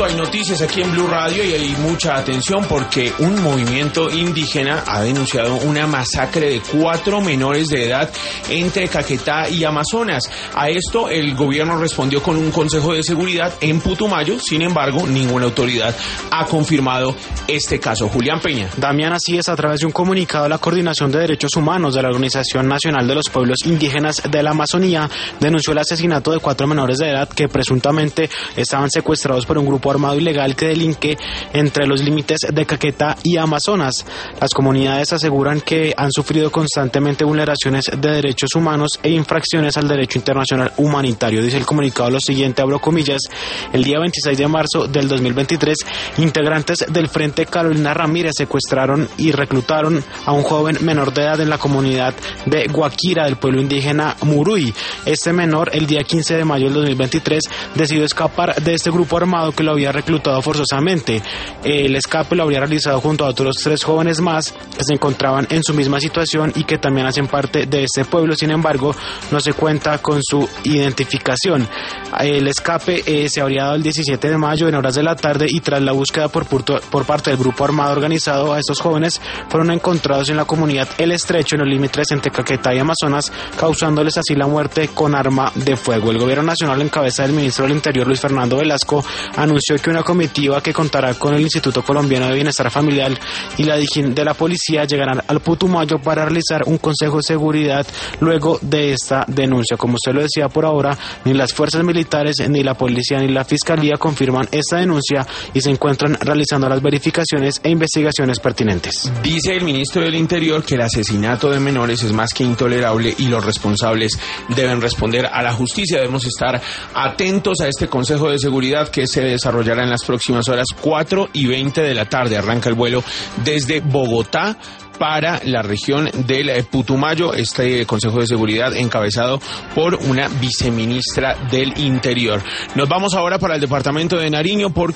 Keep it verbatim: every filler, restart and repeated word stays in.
Hay noticias aquí en Blue Radio y hay mucha atención porque un movimiento indígena ha denunciado una masacre de cuatro menores de edad entre Caquetá y Amazonas. A esto el gobierno respondió con un consejo de seguridad en Putumayo. Sin embargo, ninguna autoridad ha confirmado este caso. Julián Peña. Damián, así es, a través de un comunicado, la Coordinación de Derechos Humanos de la Organización Nacional de los Pueblos Indígenas de la Amazonía denunció el asesinato de cuatro menores de edad que presuntamente estaban secuestrados por un grupo armado ilegal que delinque entre los límites de Caquetá y Amazonas. Las comunidades aseguran que han sufrido constantemente vulneraciones de derechos humanos e infracciones al derecho internacional humanitario. Dice el comunicado lo siguiente, abro comillas: el día veintiséis de marzo del dos mil veintitrés, integrantes del Frente Carolina Ramírez secuestraron y reclutaron a un joven menor de edad en la comunidad de Guaquira del pueblo indígena Muruy. Este menor, el día quince de mayo del dos mil veintitrés, decidió escapar de este grupo armado que lo había reclutado forzosamente. El escape lo habría realizado junto a otros tres jóvenes más que se encontraban en su misma situación y que también hacen parte de este pueblo. Sin embargo, no se cuenta con su identificación. El escape eh, se habría dado el diecisiete de mayo en horas de la tarde y tras la búsqueda por, por parte del grupo armado organizado, a estos jóvenes fueron encontrados en la comunidad El Estrecho, en los límites entre Caquetá y Amazonas, causándoles así la muerte con arma de fuego. El gobierno nacional, en cabeza del ministro del Interior, Luis Fernando Velasco, anunció que una comitiva que contará con el Instituto Colombiano de Bienestar Familiar y la DIJÍN de la Policía llegarán al Putumayo para realizar un consejo de seguridad luego de esta denuncia. Como usted lo decía, por ahora ni las fuerzas militares, ni la policía, ni la fiscalía confirman esta denuncia y se encuentran realizando las verificaciones e investigaciones pertinentes. Dice el ministro del Interior que el asesinato de menores es más que intolerable y los responsables deben responder a la justicia. Debemos estar atentos a este consejo de seguridad que se desarrollará en las próximas horas. Cuatro y veinte de la tarde arranca el vuelo desde Bogotá para la región del Putumayo, este Consejo de Seguridad encabezado por una viceministra del Interior. Nos vamos ahora para el departamento de Nariño porque